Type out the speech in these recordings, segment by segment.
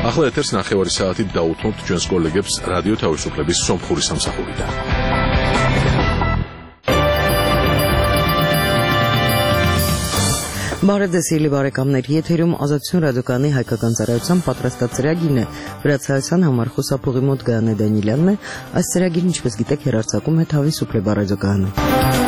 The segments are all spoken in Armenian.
ახლა ეთერს ნახევარი საათით დაუთმობთ ჩვენს კოლეგებს რადიო თავისუფლების სომხური სამსახურიდან. Բարեդեսիլի բարեկամներ, եթերում ազատություն ռադիոկայանի հայկական ծառայության պատրաստած ծրագիրն է, վրացայության համար խոսափողի մոտ Գայանե Դանիելյանն է, այս ծրագիրն ինչպես գիտեք հեռարձակում է Თავისუფლება ռադիոկայանում։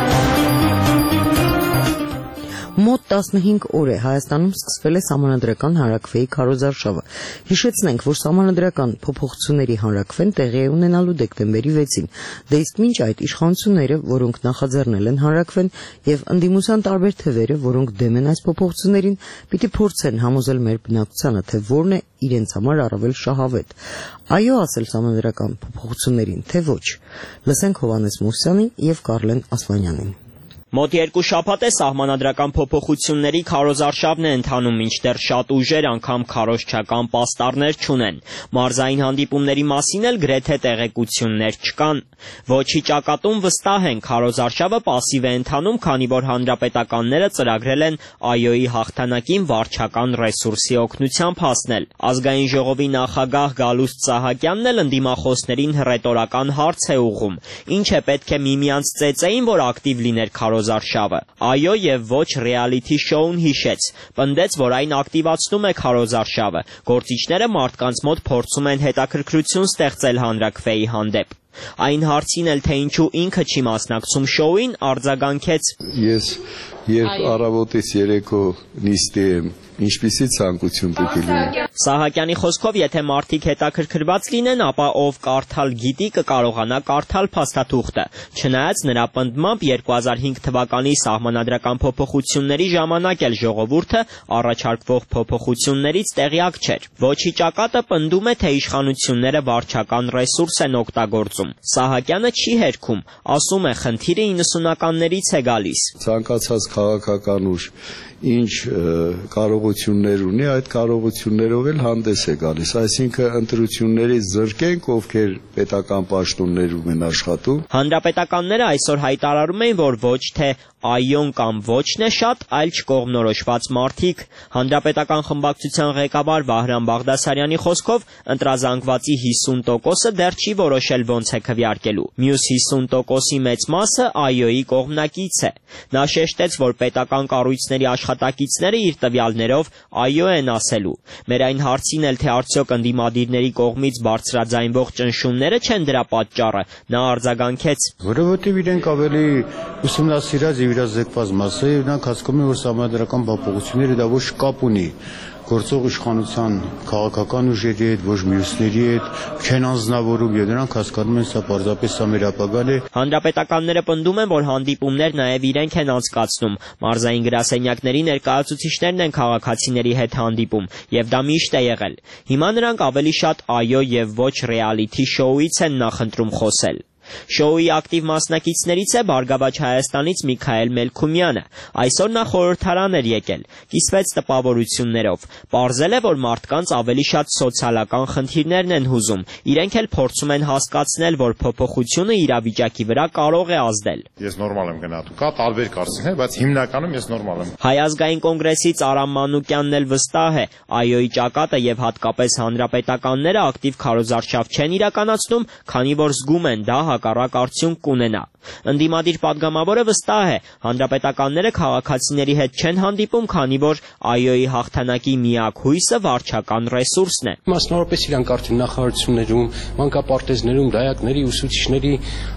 Մոտ 15 օր է Հայաստանում սկսվել է Սահմանադրական հանրաքվեի քարոզարշավը։ Հիշեցնենք, որ Սահմանադրական փոփոխությունների հանրաքվեն տեղի է ունենալու դեկտեմբերի 6-ին։ Դե իսկ մինչ այդ իշխանությունները, որոնք նախաձեռնել են հանրաքվեն, եւ ընդդիմության տարբեր թևերը, որոնք դեմ են այս փոփոխություններին, պիտի փորձեն համոզել մեր բնակչությանը, թե որն է իրենց համար առավել շահավետ։ Այո, ասել Սահմանադրական փոփոխություններին, թե ոչ։ Լսենք Հովհաննես Մուսյանին եւ Կարլեն Ասլանյանին։ Մոտ 2 շաբաթ է սահմանադրական փոփոխությունների քարոզարշավն է ընթանում, մինչդեռ շատ ուժեր անգամ քարոզչական պաստառներ չունեն։ Մարզային հանդիպումների մասին էլ գրեթե տեղեկություններ չկան։ Ոչի ճակատում վստահ են, քարոզարշավը պասիվ է ընթանում, քանի որ հանրապետականները ծրագրել են ԱՅՈ-ի հաղթանակին վարչական ռեսուրսի օգնությամբ հասնել։ Ազգային ժողովի նախագահ Գալուստ Սահակյանն էլ ընդդիմախոսներին հռետորական հարց է ուղղում. ինչ է պետք է միմյանց ծեծեին, որ ակտիվ լիներ քարոզարշավը։ ԱՅՈ եւ ոչ ռեալիթի շոուն հիշեց, պնդեց, որ այն ակտիվացնում է քարոզարշավը։ Գործիչները մարդկանց մոտ փորձում են հետաքրքրություն ստեղծել հանրաքվեի հանդեպ։ Այն հարցին էլ, թե ինչու ինքը չի մասնակցում շոուին, արձագանքեց. Ես երբ առավոտից երեկո նիստի եմ, ինչպիսի ցանկություն պիտի լինի։ Սահակյանի խոսքով, եթե մարդիկ հետաքրքրված լինեն, ապա ով կարդալ գիտի կկարողանա կարդալ փաստաթուղթը։ Չնայած նրա պնդմամբ 2005 թվականի սահմանադրական փոփոխությունների ժամանակ էլ ժողովուրդը առաջարկվող փոփոխություններից տեղյակ չէր։ Ոչի ճակատը պնդում է, թե իշխանությունները վարչական ռեսուրս են օգտագործում։ Սահակյանը չի հերքում, ասում է, խնդիրը 90-ականներից է գալիս։ Ցանկացած քաղաքական ուժ ինչ կարողություններ ունի, այդ կարողություններով էլ հանդես է գալիս, այսինքն ընտրություններից զրկենք, ովքեր պետական պաշտոններում են աշխատում։ Հանրապետականները այսօր հայտարարում են, որ ոչ թե ԱՅՈ-ն կամ ոչն է շատ, այլ չկողմնորոշված մարդիկ։ Հանրապետական խմբակցության ղեկավար Վահրամ Բաղդասարյանի խոսքով, ընտրազանգվածի 50%-ը դեռ չի որոշել ոնց է քվեարկելու։ Մյուս 50%-ի մեծ մասը ԱՅՈ-ի կողմնակից է։ Նա շեշտեց, որ պետական կառույցների աշխատակիցները իր տվյալներով ԱՅՈ են ասելու։ Մեր այն հարցին էլ, թե արդյոք ընդդիմադիրների կողմից բարձրաձայնվող ճնշումները չեն դրա պատճառը, նա արձագանքեց. Որովհետև իրենք ավելի ուսումնասիրած եւ իրազեկված մաս է, նրանք հասկանում են, որ սահմանադրական փոփոխությունները դա ոչ կապ ունի գործող իշխանության քաղաքական ուժերի հետ, ոչ մյուսների հետ, չեն անձնավորում եւ նրանք հասկանում են, սա պարզապես սա մեր ապագան է։ Հանրապետականները պնդում են, որ հանդիպումներ նաեւ իրենք են անցկացնում։ Մարզային գրասենյակների ներկայացուցիչներն են քաղաքացիների հետ հանդիպում եւ դա միշտ է եղել։ Հիմա նրանք ավելի շատ ԱՅՈ եւ ոչ ռեալիթի շոուից են նախընտրում խոսել։ Շոուի ակտիվ մասնակիցներից է Բարգավաճ Հայաստանից Միքայել Մելքումյանը։ Այսօր նա խորհրդարան էր եկել, կիսվեց տպավորություններով, պարզել է, որ մարդկանց ավելի շատ սոցիալական խնդիրներն են հուզում, իրենք էլ փորձում են հասկացնել, որ փոփոխությունը իրավիճակի վրա կարող է ազդել։ Ես նորմալ եմ գնահատում, կա տարբեր կարծիքներ, բայց հիմնականում ես նորմալ եմ։ Հայ ազգային կոնգրեսից Արամ Մանուկյանն էլ վստահ է, ԱՅՈ-ի ճակատը եւ հատկապես հանրապետականները ակտիվ քարոզարշավ չեն իրականացնում, քանի որ զգում են դա հակառակ արդյունք կունենա։ Ընդդիմադիր падգամավորը վստահ է, հանրապետականները քաղաքացիների հետ չեն հանդիպում, քանի որ ԱՅՈ-ի հաղթանակի միակ հույսը վարչական ռեսուրսն է։ Մասնավորապես իրանք արդեն նախարարություններում, մանկապարտեզներում, դայակների, ուսուցիչների,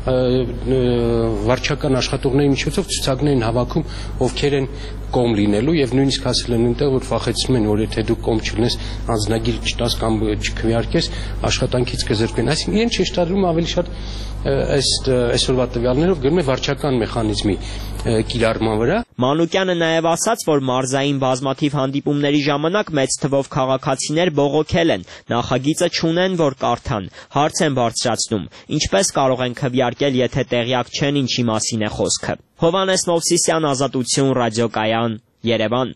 վարչական աշխատողների միջոցով ցուցակներ են հավաքում, ովքեր են կողմ լինելու եւ նույնիսկ հասել են այնտեղ, որ վախեցնում են, որ եթե դու կողմ չլինես, անձնագիր չտաս կամ չքվեարկես, աշխատանքից կզրկվեն։ Այսինքն իրեն շեշտադրում ավելի շատ այսօրվա տվյալներով գրում է վարչական մեխանիզմի կիրառման վրա։ Մանուկյանը նաև ասաց, որ մարզային բազմաթիվ հանդիպումների ժամանակ մեծ թվով քաղաքացիներ բողոքել են, նախագիծը չունեն, որ կարդան, հարց են բարձրացնում, ինչպես կարող են քվեարկել, եթե տեղյակ չեն ինչի մասին է խոսքը։ Հովհաննես Մովսիսյան, Ազատություն, ռադիոկայան, Երևան։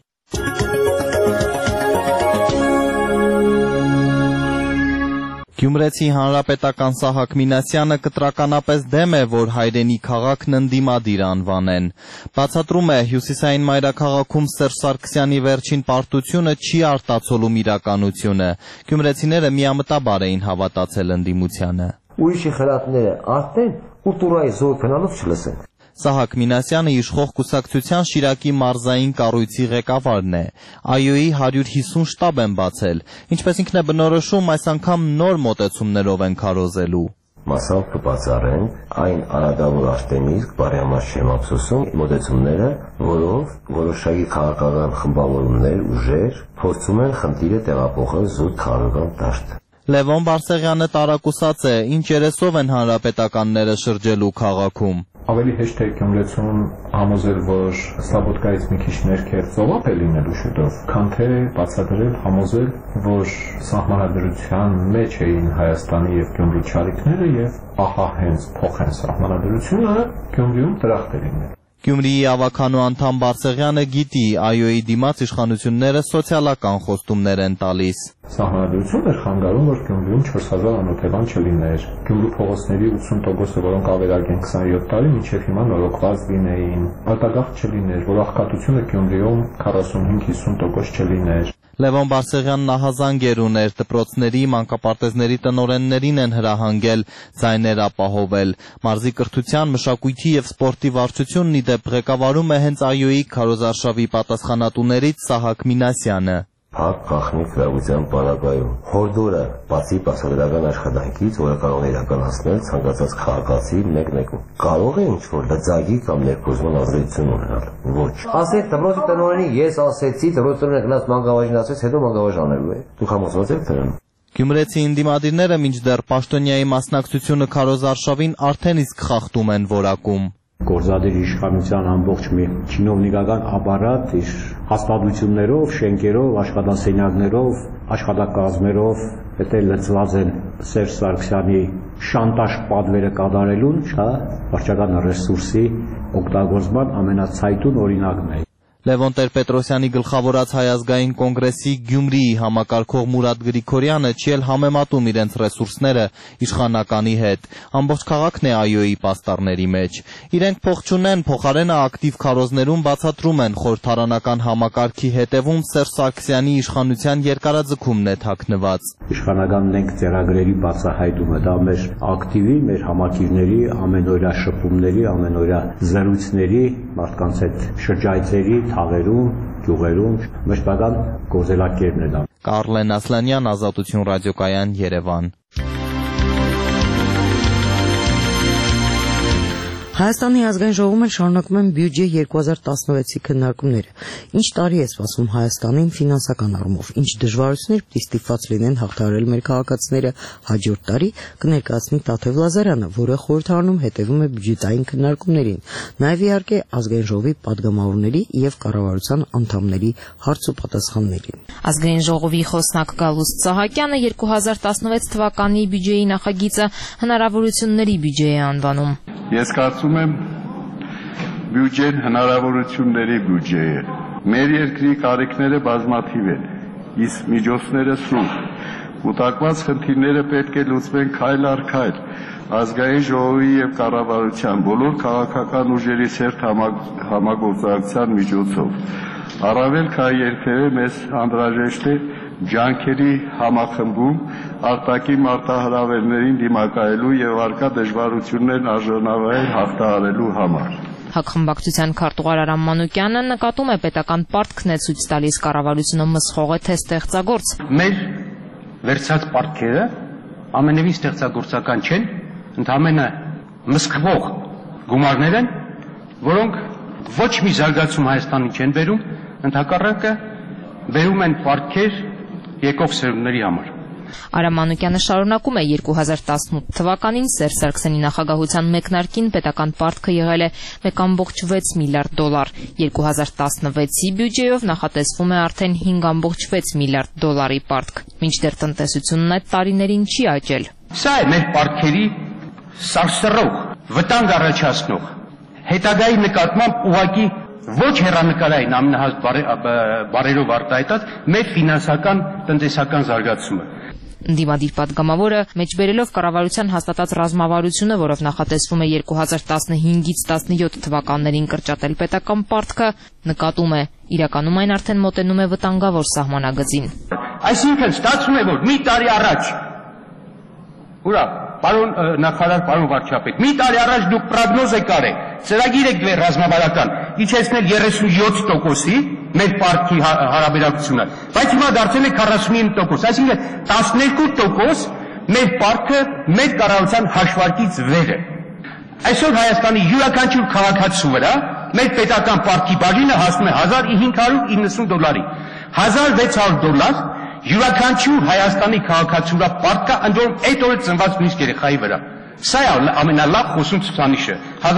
Գյումրեցի հանրապետական Սահակ Մինասյանը կտրականապես դեմ է, որ հայրենի քաղաքն ընդդիմադիր անվանեն։ Բացատրում է, հյուսիսային մայրաքաղաքում Սերժ Սարգսյանի վերջին պարտությունը չի արտացոլում իրականությունը։ Գյումրեցիները միամտաբար էին հավատացել ընդդիմությանը։ Ուրիշի խրատները արդեն կուլտուրայի զոր գնալով չլսեն։ Սահակ Մինասյանը իշխող կուսակցության Շիրակի մարզային կառույցի ղեկավարն է։ ԱՅՈ-ի 150 շտաբ են բացել, ինչպես ինքն է բնորոշում, այս անգամ նոր մոտեցումներով են քարոզելու։ Մասամբ կբացառեն այն արագավոր արտենիսկ, բարյամաց չեմ ափսոսում, մոտեցումները, որով որոշակի քաղաքական խմբավորումներ, ուժեր փորձում են խնդիրը տեղափոխել զուտ քաղաքական դաշտ։ Լևոն Բարսեղյանը տարակուսած է, ինչ երեսով են հանրապետականները շրջելու քաղաքում։ Ավելի հեշտ է Գյումրեցուն համոզել, որ Սլաբոդկայից մի քիչ ներքև ծովափ է լինելու շուտով, քան թե բացատրել, համոզել, որ սահմանադրության մեջ էին Հայաստանի եւ Գյումրի չարիքները եւ ահա հենց փոխեն սահմանադրությունը Գյումրիում դրախտ է լինել։ Գյումրիի ավականու անդամ Բարսեղյանը գիտի, ԱՅՈ-ի դիմաց իշխանությունները սոցիալական խոստումներ են տալիս։ Սահմանադրությունն էր խանգարում, որ Գյումրիում 4000 անօթևան չլիներ։ Գյումրու փողոցների 80%-ը, որոնք ավերակ են 27 տարի, մինչև հիմա նորոգված լինեին։ Արտագաղթ չլիներ, որ աղքատությունը Գյումրիում 45-50% չլիներ։ Լևոն Բարսեղյանն ահազանգ էր ուներ, դպրոցների, մանկապարտեզների տնօրեններին են հրահանգել, ձայներ ապահովել։ Մարզի կրթության, մշակույթի եւ սպորտի վարչությունն ի դեպ ղեկավարում է հենց ԱՅՈ-ի քարոզարշավի պատասխանատուներից Սահակ Մինասյանը։ Փակ գաղտնիք լավության պարագայում հորդորը բացի բացադրական աշխատանքից, որը կարող է իրականացնել ցանկացած քաղաքացի մեկնեկում, կարող է ինչ-որ լծակի կամ ներխուժման ազդեցություն ունենալ։ Ոչ։ Ասեք դպրոցի տնօրենի, ես ասեցի, դպրոցի տնօրենը գնաց մանկավարժին ասեց, հետո մանկավարժ անելու է։ Դուք համոզված եք դրան։ Գյումրեցի ընդդիմադիրները մինչդեռ Պաշտոնյայի մասնակցությունը քարոզարշավին արդեն իսկ խախտում են որակում։ Գործադիր իշխանության ամբողջ մի չինովնիկական ապարատ իր հաստատություններով, շենքերով, աշխատասենյակներով, աշխատակազմերով հետո լծված են Սերժ Սարգսյանի շանտաժ պատվերը կատարելուն, վարչական ռեսուրսի օգտագործման ամենացայտուն օրինակն է։ Լևոն Տեր-Պետրոսյանի գլխավորած Հայ ազգային կոնգրեսի Գյումրիի համակարգող Մուրադ Գրիգորյանը չի էլ համեմատում իրենց ռեսուրսները իշխանականի հետ։ Ամբողջ քաղաքն է ԱՅՈ-ի պաստառների մեջ։ Իրենք փող չունեն, փոխարենը ակտիվ քարոզներում բացատրում են խորհրդարանական համակարգի հետևում Սերժ Սարգսյանի իշխանության երկարաձգումն է թաքնված։ Իշխանականն ենք ծերագրերի բացահայտումը, դա մեր ակտիվի, մեր համակիրների, ամենօրյա շփումների, ամենօրյա զրույցների, մարդկանց հետ շրջայցերի թաղերում, գյուղերում մշտական գործելակերպն է դա։ Կարլեն Ասլանյան, Ազատություն ռադիոկայան, Երևան։ Հայաստանի ազգային ժողովում շարունակում են բյուջե 2016-ի քննարկումները։ Ինչ տարի է սպասվում Հայաստանին ֆինանսական առումով, ինչ դժվարություններ պիտի ստիպված լինեն հաղթահարել մեր քաղաքացիները հաջորդ տարի, կներկայացնի Տաթև Լազարյանը, որը խորհրդարանում հետևում է բյուջետային քննարկումներին, նաև իհարկե ազգային ժողովի падգամավորների եւ կառավարության անդամների հարց ու պատասխաններին։ Ազգային ժողովի խոսնակ Գալուստ Սահակյանը 2016 թվականի բյուջեի նախագիծը հնարավորությունների բյուջե է անվանում։ Ես կարծում եմ բյուջեն հնարավորությունների բյուջե է։ Մեր երկրի կարիքները բազմաթիվ են, իսկ միջոցները սուր։ Կուտակված խնդիրները պետք է լուծվեն քայլ առ քայլ։ Ազգային ժողովի եւ կառավարության բոլոր քաղաքական ուժերի սերտ համագործակցության միջոցով։ Առավել քան երբևէ մեզ անհրաժեշտ է ջանքերի համախմբում արտաքին մարտահրավերներին դիմակայելու եւ արկա դժվարություններն արժանավայել հաղթահարելու համար։ Հակխմբակցության քարտուղար Արամ Մանուկյանը նկատում է պետական պարտքն է ցույց տալիս կառավարությունը մսխող է թե ստեղծագործ։ Մեր վերցած պարտքերը ամենևին ստեղծագործական չեն, ընդհանրապես մսխվող գումարներ են, որոնք ոչ մի զարգացում Հայաստանի չեն բերում, ընդհակառակը բերում են պարտքեր եկող սերունդների համար։ Արամ Մանուկյանը շարունակում է 2018 թվականին Սերժ Սարգսյանի նախագահության մեկնարկին պետական պարտքը եղել է 1.6 միլիարդ դոլար, 2016-ի բյուջեով նախատեսվում է արդեն 5.6 միլիարդ դոլարի պարտք, մինչդեռ տնտեսությունն այդ տարիներին չի աճել։ Սա է մեր պարտքերի սարսռող, վտանգ առաջացնող, հետագայի նկատմամբ ուղղակի ոչ հեռանկարային ամենահաստ բարերով արտահայտած մեր ֆինանսական տնտեսական զարգացումը։ Ընդդիմադիր պատգամավորը մեջբերելով կառավարության հաստատած ռազմավարությունը, որով նախատեսվում է 2015-ից 17 թվականներին կրճատել պետական պարտքը, նկատում է, իրականում այն արդեն մոտենում է վտանգավոր սահմանագծին։ Այսինքն ստացվում է, որ մի տարի առաջ, ուրա, պարոն նախարար, պարոն վարչապետ, մի տարի առաջ դուք պրոգնոզ եք արել, ծրագիր եք դրել ռազմավարական, իջեցնել 37%-ի մեր պարտքի հարաբերակցությունը, բայց հիմա դարձել է 49%, այսինքն 12% մեր պարտքը մեր կառավարության հաշվարկից վեր է։ Այսօր Հայաստանի յուրաքանչյուր քաղաքացու վրա մեր պետական պարտքի բաժինը հասնում է $1590, $1600 յուրաքանչյուր Հայաստանի քաղաքացու վրա պարտք կա, ընդ որում այդ օրը ծնված նույնիսկ երեխայի վրա։ Սա է ամենալավ խոսուն ցուցանիշը,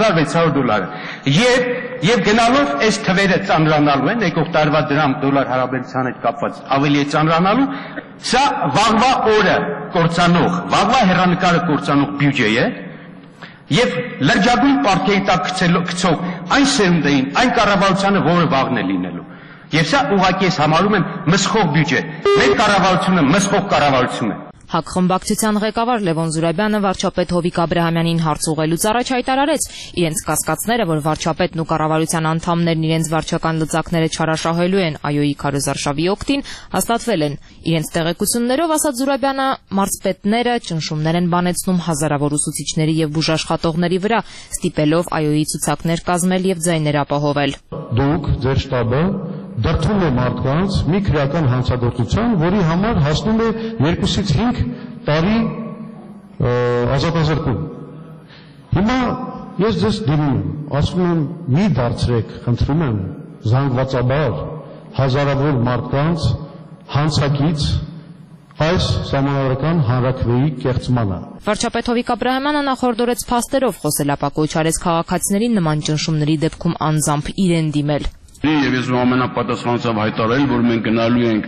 $1600։ Եվ գնալով այս թվերը ծանրանալու են, եկող տարվա դրամ-դոլար հարաբերության հետ կապված ավելի է ծանրանալու, սա վաղվա օրը կործանող, վաղվա հեռանկարը կործանող բյուջե է, եւ լրջագույն պարտքերի տակ գցող այն սերունդային, այն կառավարությանը, որը վաղն է լինելու։ Եվ սա ուղղակի ես համարում եմ մսխող բյուջե։ Մեր կառավարությունը մսխող կառավարություն է։ ՀԱԿ խմբակցության ղեկավար Լևոն Զուրաբյանը վարչապետ Հովիկ Աբրահամյանին հարց ուղղելուց առաջ հայտարարեց իրենց կասկածները, որ վարչապետն ու կառավարության անդամներն իրենց վարչական լծակները չարաշահելու են ԱՅՈ-ի քարոզարշավի օգտին, հաստատվել են։ Իրենց տեղեկություններով, ասաց Զուրաբյանը, մարզպետները ճնշումներ են բանեցնում հազարավոր ուսուցիչների եւ բուժաշխատողների վրա, ստիպելով ԱՅՈ-ի ցուցակներ կազմել եւ ձայներ ապահովել։ Դուք ձեր շտաբը դրդում է մարդկանց մի քրեական հանցագործության, որի համար հասնում է 2-ից 5 տարի ազատազրկում։ Հիմա ես ձեզ դիմում եմ, ասում եմ մի դարձրեք, խնդրում եմ, զանգվածաբար հազարավոր մարդկանց հանցակից այս սահմանադրական հանրաքվեի կեղծմանը։ Վարչապետ Հովիկ Աբրահամյանը նախորդորեց փաստերով խոսել, ապա կոչարեց քաղաքացիներին նման ճնշումների դեպքում անձամբ իրեն դիմել։ Եվ ես ամենապատասխանությամբ հայտարարել, որ մենք գնալու ենք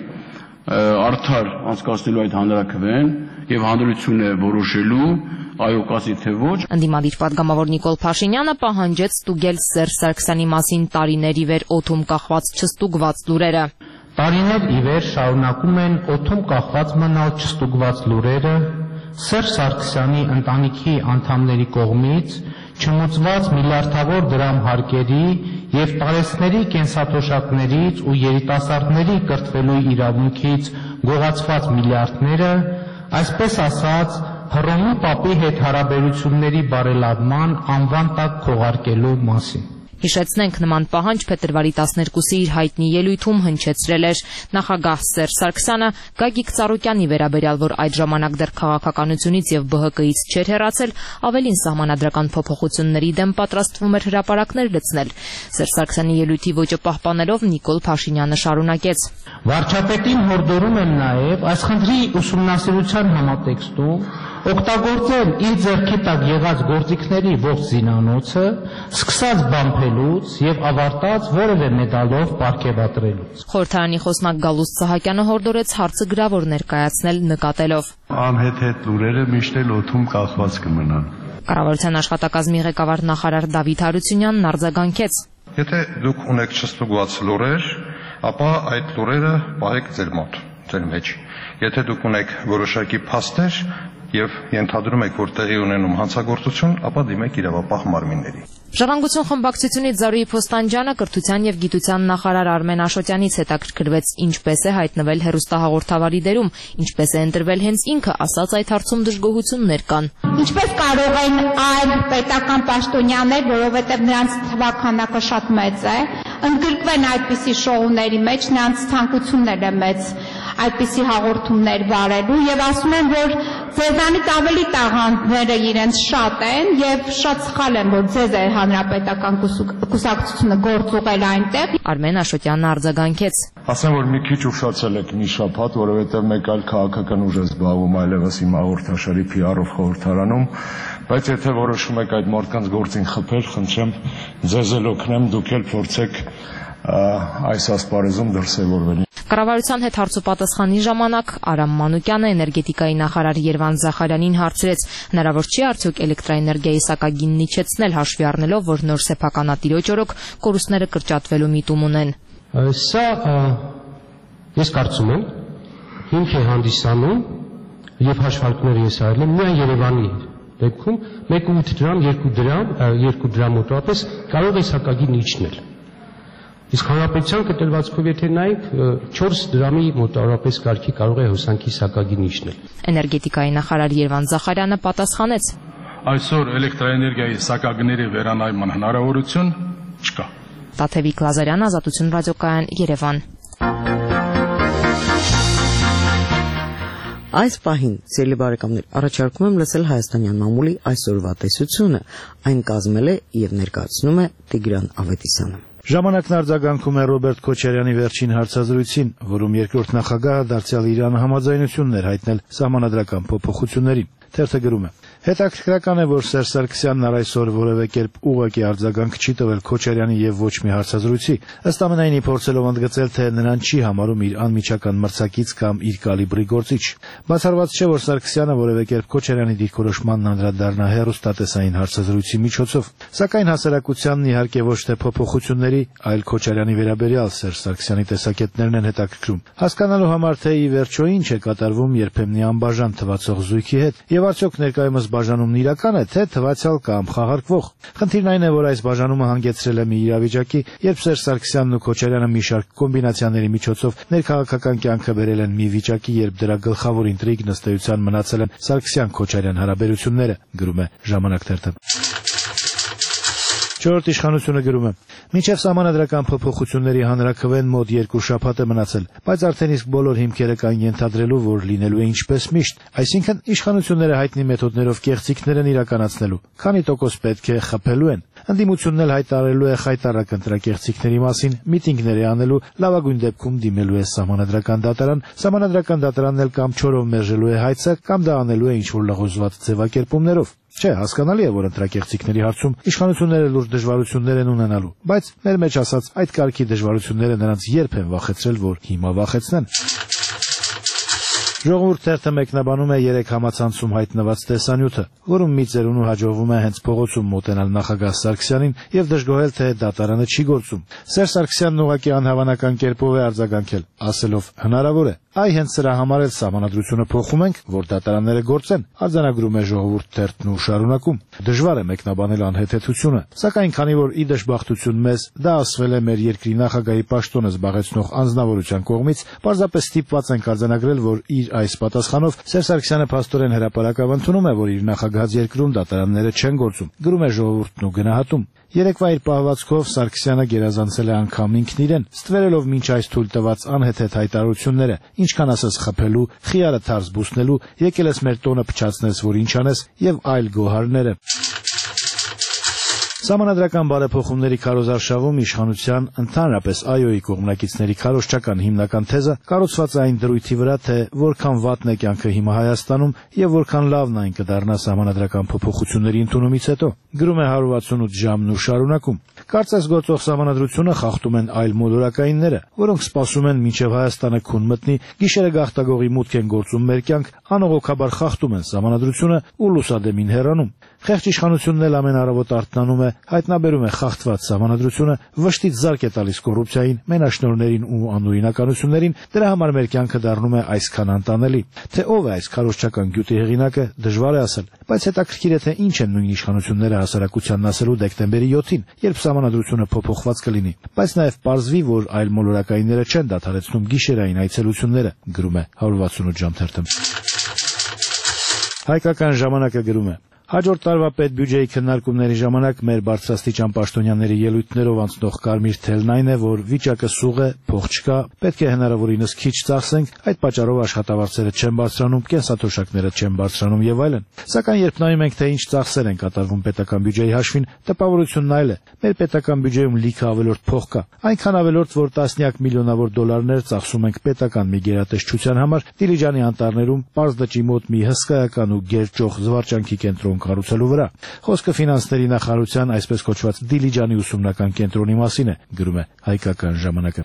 արդար անցկացնելու այդ հանրաքվեն եւ հանրությունը որոշելու այո կասի թե ոչ։ Ընդդիմադիր պատգամավոր Նիկոլ Փաշինյանը պահանջեց ստուգել Սերժ Սարգսյանի մասին տարիների վեր օդում կախված չստուգված լուրերը։ Տարիներ ի վեր շարունակում են օդում կախված մնալ չստուգված լուրերը Սերժ Սարգսյանի ընտանիքի անդամների կողմից չմուծված միլիարդավոր դրամ հարկերի եւ տարեցների կենսաթոշակներից ու երիտասարդների կրթվելու իրավունքից գողացված միլիարդները, այսպես ասած, Հռոմի պապի հետ հարաբերությունների բարելավման անվան տակ քողարկելու մասին։ Հիշեցնենք, նման պահանջ փետրվարի 12-ի իր հայտնի ելույթում հնչեցրել էր նախագահ Սերժ Սարգսյանը Գագիկ Ծառուկյանի վերաբերյալ, որ այդ ժամանակ դեռ քաղաքականությունից եւ ԲՀԿ-ից չէր հեռացել, ավելին սահմանադրական փոփոխությունների դեմ պատրաստվում էր հրապարակներ լցնել։ Սերժ Սարգսյանի ելույթի ոճը պահպանելով Նիկոլ Փաշինյանը շարունակեց. Վարչապետին հորդորում եմ նաեւ այս խնդրի ուսումնասիրության համատեքստում օգտագործել իր ձեռքի տակ եղած գործիքների ողջ զինանոցը, սկսած բամփելուց եւ ավարտած որևէ մեդալով պարգևատրելուց։ Խորհրդարանի խոսնակ Գալուստ Սահակյանը հորդորեց հարցը գրավոր ներկայացնել նկատելով. Անհետ լուրերը միշտ էլ օդում կախված կմնան։ Կառավարության աշխատակազմի ղեկավար նախարար Դավիթ Հարությունյանն արձագանքեց. Եթե դուք ունեք չստուգված լուրեր, ապա այդ լուրերը պահեք ձեր մոտ, ձեր մեջ։ Եթե դուք ունեք որոշակի փաստեր եւ ենթադրում եք, որ տեղի ունենում հանցագործություն, ապա դիմեք իրավապահ մարմինների։ Ժառանգություն խմբակցությունից Զարուհի Փոստանջյանը կրթության եւ գիտության նախարար Արմեն Աշոտյանից հետաքրքրվեց, ինչպես է հայտնվել հեռուստահաղորդավարի դերում, ինչպես է ընտրվել հենց ինքը, ասաց այդ հարցում դժգոհություններ կան։ Ինչպես կարող են այլ պետական պաշտոնյաներ, որովհետեւ նրանց թվաքանակը շատ մեծ է, ընդգրկվեն այդպիսի շոուների մեջ, նրանց ցանկությունն է մեծ այդպիսի հաղորդումներ վարելու եւ ասում են, որ ձեզանից ավելի տաղանդները իրենց շատ են եւ շատ սխալ են, որ ձեզ է հանրապետական կուսակցությունը գործուղել այնտեղ։ Արմեն Աշոտյանն արձագանքեց. Ասեմ, որ մի քիչ ուշացել եք մի շաբաթ, որովհետեւ մեկ այլ քաղաքական ուժ է զբաղվում այլևս իմ հաղորդաշարի PR-ով խորհրդարանում, բայց եթե որոշում եք այդ մարդկանց գործին խփել, խնդրեմ ձեզ էլ օգնեմ, դուք էլ փորձեք այս ասպարեզում դրսևորվել։ Կառավարության հետ հարցուպատասխանի ժամանակ Արամ Մանուկյանը էներգետիկայի նախարար Երվան Զախարյանին հարցրեց. հնարավոր չի արդյոք էլեկտրաէներգիայի սակագինն իջեցնել, հաշվի առնելով, որ նոր սեփականատիրոջ օրոք կորուստները կրճատվելու միտում ունեն։ Սա ես կարծում եմ հիմք է հանդիսանում եւ հաշվարկները ես արել եմ միայն Երևանի դեպքում 1.8 դրամ, 2 դրամ մոտավորապես կարող է սակագին իջնել։ Իսկ հանրապետության կտրվածքով եթե նայենք 4 դրամի մոտավորապես կարգի կարող է հոսանքի սակագին իջնել։ Էներգետիկայի նախարար Երվան Զախարյանը պատասխանեց. Այսօր էլեկտրաէներգիայի սակագների վերանայման հնարավորություն չկա։ Տաթևիկ Լազարյան, Ազատություն ռադիոկայան, Երևան։ Այս պահին, սիրելի բարեկամներ, առաջարկում եմ լսել հայաստանյան մամուլի այսօրվա տեսությունը, այն կազմել է եւ ներկայացնում է Տիգրան Ավետիսյանը։ Ժամանակն արձագանքում է Ռոբերտ Քոչարյանի վերջին հարցազրույցին, որում երկրորդ նախագահը դարձյալ Իրանը համաձայնություններ հայտնել սահմանադրական փոփոխություններին։ Թերթը գրում է. Հետաքրքրական է, որ Սերժ Սարգսյանն առ այսօր որևէ կերպ ուղղակի արձագանք չի տվել Քոչարյանի եւ ոչ մի հարցազրույցի, ըստ ամենայնի փորձելով ընդգծել, թե նրան չի համարում իր անմիջական մրցակից կամ իր կալիբրի գործիչ։ Բացառված չէ, որ Սարգսյանը որևէ կերպ Քոչարյանի դիրքորոշմանն անդրադառնա հեռուստատեսային հարցազրույցի միջոցով, սակայն հասարակությանն իհարկե ոչ թե փոփոխությունների, այլ Քոչարյանի վերաբերյալ Սերժ Սարգսյանի տեսակետներն են հետաքրքրում։ Հասկանալու համար, թե ի վերջո ինչ է կատարվում երբեմնի անբաժան թվացող զույգի հետ, եւ արդյոք ներկայումս բաժանումն իրական է, թե թվացյալ կամ խաղարկվող։ Խնդիրն այն է, որ այս բաժանումը հանգեցրել է մի իրավիճակի, երբ Սերժ Սարգսյանն ու Քոչարյանը մի շարք կոմբինացիաների միջոցով ներքաղաքական կյանքը բերել են մի վիճակի, երբ դրա գլխավոր ինտրիգն ըստ էության մնացել են Սարգսյան-Քոչարյան հարաբերությունները, գրում է Ժամանակ թերթը։ Չորրորդ իշխանությունը գրում է. Մինչև սահմանադրական փոփոխությունների հանրաքվեն մոտ 2 շաբաթ է մնացել, բայց արդեն իսկ բոլոր հիմքերը կան ենթադրելու, որ լինելու է ինչպես միշտ, այսինքն իշխանությունները հայտնի մեթոդներով կեղծիքներ են իրականացնելու, քանի տոկոս պետք է խփելու են։ Ընդդիմությունն էլ հայտարարելու է խայտառակ ընտրակեղծիքների մասին, միտինգներ է անելու, լավագույն դեպքում դիմելու է սահմանադրական դատարան, սահմանադրական դատարանն էլ կամ չորով մերժելու է հայցը, կամ դա անելու է ինչ-որ լղոզված ձևակերպումներով։ Չէ, հասկանալի է, որ ընտրակեղծիքների հարցում իշխանությունները լուրջ դժվարություններ են ունենալու, բայց մեր մեջ ասած այդ կարգի դժվարությունները նրանց երբ են վախեցրել, որ հիմա վախեցնեն։ Ժողովուրդ թերթը մեկնաբանում է 3 համացանցում հայտնված տեսանյութը, որում մի ծերունու հաջողվում է հենց փողոցում մոտենալ նախագահ Սարգսյանին եւ դժգոհել, թե դատարանը չի գործում։ Սերժ Սարգսյանն ուղղակի անհավանական կերպով է արձագանքել, ասելով. հնարավոր է, այ հենց սրա համար էլ սահմանադրությունը փոխում ենք, որ դատարանները գործեն, արձանագրում է Ժողովուրդ թերթն ու շարունակում։ Դժվար է մեկնաբանել անհեթեթությունը, սակայն քանի որ ի դժբախտություն մեզ դա ասվել է մեր երկրի նախագահի պաշտոնը զբաղեցնող անձնավորության կողմից, պարզապես ստիպված ենք արձանագրել, որ իր այս պատասխանով Սերժ Սարգսյանը փաստորեն հրապարակավ ընդունում է, որ իր նախագահած երկրում դատարանները չեն գործում, գրում է Ժողովուրդն ու գնահատում։ Երեկվա իր պահվածքով Սարգսյանը գերազանցել է անգամ ինքն իրեն, ստվերելով մինչ այս թույլ տված անհեթեթ հայտարարությունները, ինչքան ասես խփելու, խիարը թարս բուսնելու, եկել ես մեր տոնը փչացնես, որ ինչ անես, եւ այլ գոհարները։ Սահմանադրական բարեփոխումների քարոզարշավում իշխանության, ընդհանրապես ԱՅՈ-ի կողմնակիցների քարոզչական հիմնական թեզը կառուցված է այն դրույթի վրա, թե որքան վատն է կյանքը հիմա Հայաստանում եւ որքան լավն այն կդառնա սահմանադրական փոփոխությունների ընդունումից հետո, գրում է 168 ժամն ու շարունակում։ Կարծես գործող սահմանադրությունը խախտում են այլ մոլորակայինները, որոնք սպասում են մինչև Հայաստանը քուն մտնի, գիշերը գաղտագողի մուտք են գործում մեր կյանք, անողոքաբար խախտում են սահմանադրությունը ու լուսադեմին հեռանում։ Խեղճ իշխանությունն էլ ամեն առավոտ արթնանում է, հայտնաբերում է խախտված սահմանադրությունը, վշտից զարկ է տալիս կոռուպցիային, մենաշնորհներին ու անօրինականություններին, դրա համար մեր կյանքը դառնում է այսքան անտանելի։ Թե ով է այս քարոզչական գյուտի հեղինակը, դժվար է ասել, բայց հետաքրքիր է, թե ինչ են նույն իշխանությունները հասարակությանն ասելու դեկտեմբերի 7-ին, երբ սահմանադրությունը փոփոխված կլինի, բայց նաև պարզվի, որ այլ մոլորակայինները չեն դադարեցնում գիշերային այցելությունները, գրում է 168 ժամ թերթը։ Հայկական ժամանակը գրում է. Հաջորդ տարվա պետբյուջեի քննարկումների ժամանակ մեր բարձրաստիճան պաշտոնյաների ելույթներով անցնող կարմիր թելն այն է, որ վիճակը սուղ է, փող չկա, պետք է հնարավորինս քիչ ծախսենք, այդ պատճառով աշխատավարձերը չեն բարձրանում, կենսաթոշակները չեն բարձրանում եւ այլն։ Սակայն երբ նայում ենք, թե ինչ ծախսեր են կատարվում պետական բյուջեի հաշվին, տպավորությունն այլ է։ Մեր պետական բյուջեում լիքը ավելորդ փող կա, այնքան ավելորդ, որ տասնյակ միլիոնավոր դոլարներ ծախսում ենք պետական մի գերատեսչության համար, Դիլիջանի անտառներում պարզ դճի մոտ մի հսկայական ու գերճոխ զվարճանքի կենտրոն կառուցելու վրա։ Խոսքը ֆինանսների նախարարության այսպես կոչված Դիլիջանի ուսումնական կենտրոնի մասին է, գրում է Հայկական ժամանակը։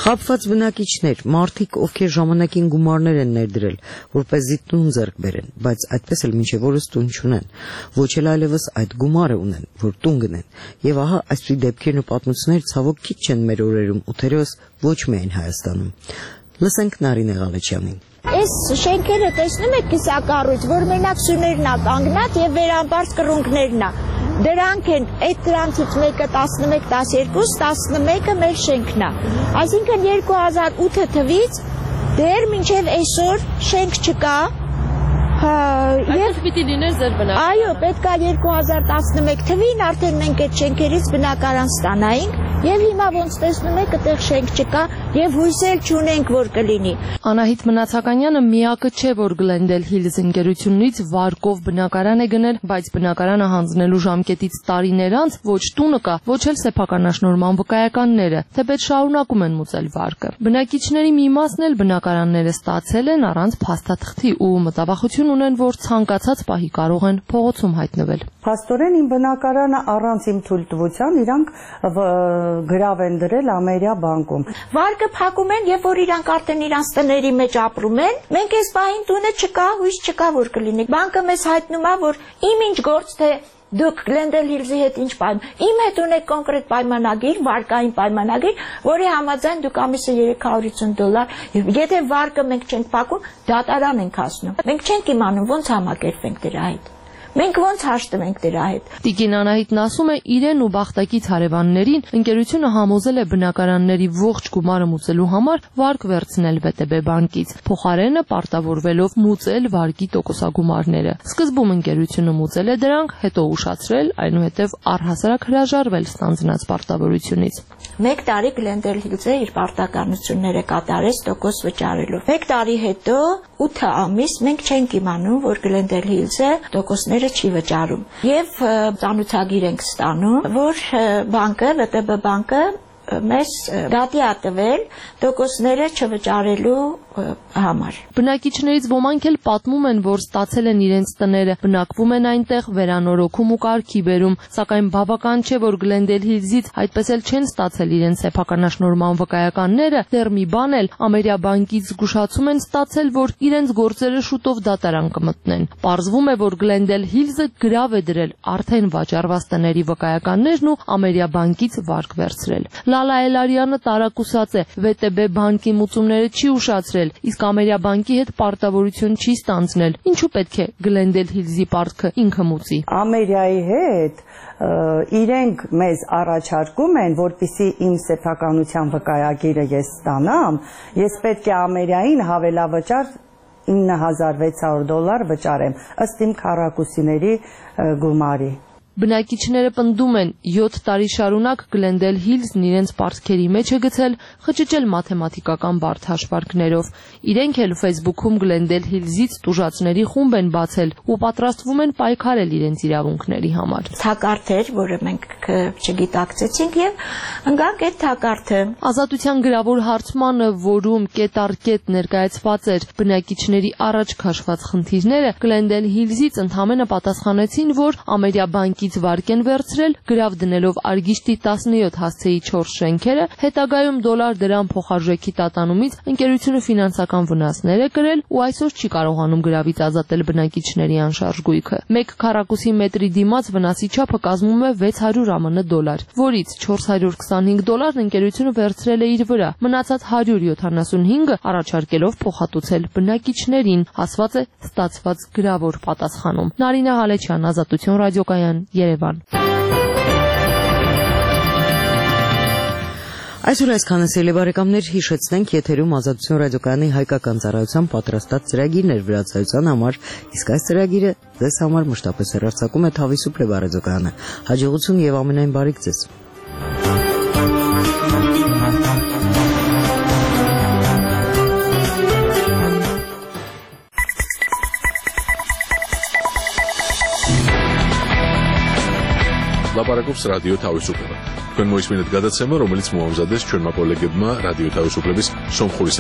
Խաբված բնակիչներ, մարդիկ, ովքեր ժամանակին գումարներ են ներդրել, որպեսզի տուն ձեռք բերեն, բայց այդպես էլ մինչև օրս տուն չունեն, ոչ էլ այլևս այդ գումարը ունեն, որ տուն գնեն։ Եվ ահա այսպիսի դեպքերն ու պատմությունները ցավոք քիչ չեն մեր օրերում ու թերևս ոչ միայն Հայաստանում։ Լսենք Նարինե Ղալեչյանին։ Այս շենքերը տեսնում եք կիսակառույց, որ մենակ սյուներն է կանգնած եւ վերամբարձ կռունկներն է։ Դրանք են, այդ դրանցից մեկը 11, 12, 11-ը մեր շենքն է։ Այսինքն 2008 թվականից դեռ մինչև այսօր շենք չկա։ Այդպես պիտի լիներ ձեր բնակարանը։ Այո, պետք է 2011 թվին արդեն մենք այդ շենքերից բնակարան ստանայինք, եւ հիմա ոնց տեսնում եք, այդտեղ շենք չկա եւ հույսել չունենք, որ կլինի։ Անահիտ Մնացականյանը միակը չէ, որ Glendale Hills ընկերությունից վարկով բնակարան է գնել, բայց բնակարանը հանձնելու ժամկետից տարիներ անց ոչ տունը կա, ոչ էլ սեփականաշնորհման վկայականները, թեպետ շարունակում են մուծել վարկը։ Բնակիչների մի մասն էլ բնակարանները ստացել են առանց փաստաթղթի ու մտավախություն ունեն, որ ցանկացած պահի կարող են փողոցում հայտնվել։ Փաստորեն իմ բնակարանը առանց իմ թույլտվության իրանք գրավ են դրել Ամերիա բանկում։ Վարկը փակում են, եւ որ իրանք արդեն իրանց տների մեջ ապրում են, մենք այս պահին տունը չկա, հույս չկա, որ կլինի։ Բանկը մեզ հայտնում է, որ իմ ինչ գործ թե դուք Glendale Hills-ի հետ ինչ պայման։ Իմ հետ ունեք կոնկրետ պայմանագիր, վարկային պայմանագիր, որի համաձայն դուք ամիսը $350, եթե վարկը մենք չենք փակում, դատարան ենք հասնում։ Մենք չենք իմանում ոնց համակերպենք դրա հետ։ Մենք ոնց հաշտվենք դրա հետ։ Տիկին Անահիտն ասում է, իրեն ու Բախտակից հարևաններին ընկերությունը համոզել է բնակարանների ողջ գումարը մուծելու համար վարկ վերցնել ՎՏԲ բանկից, փոխարենը պարտավորվելով մուծել վարկի տոկոսագումարները։ Սկզբում ընկերությունը մուծել է դրանք, հետո ուշացրել, այնուհետև առհասարակ հրաժարվել ստանձնած պարտավորությունից։ 1 տարի Glendale Hills-ը իր պարտականությունները կատարեց տոկոս վճարելով։ 1 տարի հետո 8 ամիս մենք չենք իմանում, որ Glendale Hills-ը տոկոսները չի վճարում։ Եվ ծանոթագիր ենք ստանում, որ բանկը, ՎՏԲ բանկը մեզ դատի է տվել տոկոսները չվճարելու համար։ Բնակիչներից ոմանք էլ պատմում են, որ ստացել են իրենց տները, բնակվում են այնտեղ, վերանորոգում ու կարգի բերում, սակայն բավական չէ, որ Glendale Hills-ից այդպես էլ չեն ստացել իրենց սեփականաշնորհման վկայականները, դեռ մի բան էլ Ամերիա բանկից զգուշացում են ստացել, որ իրենց գործերը շուտով դատարան կմտնեն։ Պարզվում է, որ Glendale Hills-ը գրավ է դրել արդեն վաճառված տների վկայականներն ու Ամերիա բանկից վարկ վերցրել։ Լալա Էլարյանը տարակուսած է, ՎՏԲ բանկի մուծումները չի ուշացրել, իսկ Ամերիա բանկի հետ պարտավորություն չի ստանձնել։ Ինչու պետք է Glendale Hills-ի պարտքը ինքը մուծի։ Ամերիայի հետ իրենք մեզ առաջարկում են, որպեսզի իմ սեփականության վկայագիրը ես ստանամ, ես պետք է Ամերիային հավելավճար $9,600 վճարեմ, ըստ իմ քառակուսիների գումարի։ Բնակիչները պնդում են 7 տարի շարունակ Glendale Hills-ն իրենց պարտքերի մեջ է գցել, խճճել մաթեմատիկական բարդ հաշվարկներով։ Իրենք էլ Facebook-ում Glendale Hills-ից տուժածների խումբ են բացել ու պատրաստվում են պայքարել իրենց իրավունքների համար։ Թակարդեր, որը մենք չգիտակցեցինք եւ ընկանք այդ թակարդը։ Ազատության գրավոր հարցմանը, որում կետ առ կետ ներկայացված էր բնակիչների առաջ քաշված խնդիրները, Glendale Hills-ից ընդհանրապես պատասխանեցին, որ Ամերիա բանկի վարկ են վերցրել, գրավ դնելով Արգիշտի 17 հասցեի 4 շենքերը, հետագայում $դրամ փոխարժեքի տատանումից ընկերությունը ֆինանսական վնասներ է կրել ու այսօր չի կարողանում գրավից ազատել բնակիչների անշարժ գույքը։ 1 քառակուսի մետրի դիմաց վնասի չափը կազմում է $600 ԱՄՆ, որից $425 ընկերությունը վերցրել է իր վրա, մնացած 175-ը առաջարկելով փոխհատուցել բնակիչներին, ասված է ստացված գրավոր պատասխանում։ Նարինե Ղալեչյան, Ազատություն ռադիոկայան, Երևան։ Այսօր այսքանը սիրելի բարեկամներ, հիշեցնենք եթերում Ազատություն ռադիոկայանի հայկական ծառայության պատրաստած ծրագիրներ վրացայության համար, իսկ այս ծրագիրը ձեզ համար մշտապես հեռարձակում է Թավիսուփլե ռադիոկայանը։ Հաջողություն եւ ամենայն բարիք ձեզ։ Լապարակობს ռադիո Թավիսուփլը։ Თქვენ მოისმინეთ გადაცემა, რომელიც მოამზადეს ჩვენმა კოლეგებმა რადიო თავისუფლების სომხური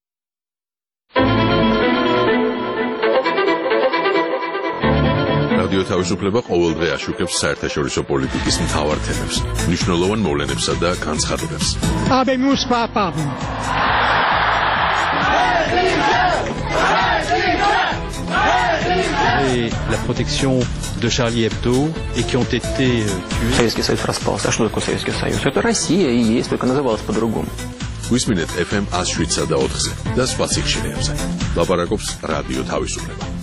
სამსახურით. რადიო თავისუფლება ყოველდღე აშუქებს საერთაშორისო პოლიტიკის მთავარ თემებს, მნიშვნელოვან მოვლენებსა და განცხადებებს. Habemus papam. Et la protection de Charlie Hebdo et qui ont été tués. Советский Союз распался. А что такое Советский Союз? Это Россия и есть, только называлась по-другому. Висმინეთ FM 107.4-ზე და სხვა სიხშირეებზე. ლაპარაკობს რადიო თავისუფლება.